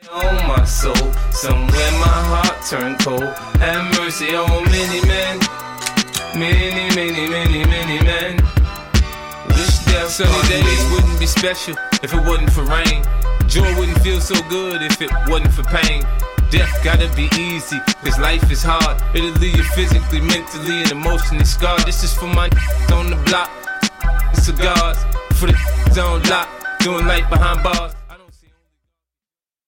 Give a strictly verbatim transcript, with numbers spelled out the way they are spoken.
on my soul. Somewhere my heart turned cold. Have mercy on many men. Many, many, many, many men. Wish death sunny days wouldn't be special if it wasn't for rain. Joy wouldn't feel so good if it wasn't for pain. Death gotta be easy, cause life is hard. It'll leave you physically, mentally, and emotionally scarred. This is for my on the block, cigars, for the on lock, doing life behind bars.